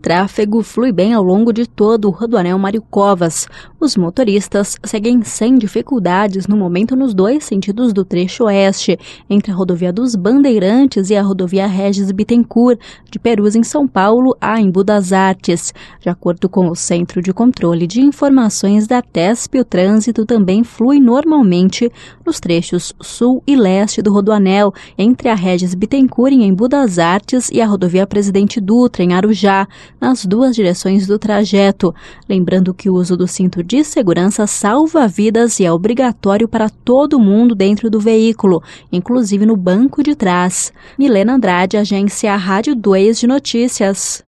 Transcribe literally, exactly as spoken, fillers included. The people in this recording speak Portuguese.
tráfego flui bem ao longo de todo o Rodoanel Mário Covas. Os motoristas seguem sem dificuldades no momento nos dois sentidos do trecho oeste, entre a rodovia dos Bandeirantes e a rodovia Regis Bittencourt, de Perus em São Paulo a Embu das Artes. De acordo com o Centro de Controle de Informações da TESP, o trânsito também flui normalmente nos trechos sul e leste do Rodoanel, entre a Regis Bittencourt em Embu das Artes e a rodovia Presidente Dutra em Arujá, nas duas direções do trajeto. Lembrando que o uso do cinto de segurança salva vidas e é obrigatório para todo mundo dentro do veículo, inclusive no banco de trás. Milena Andrade, agência Rádio dois de Notícias.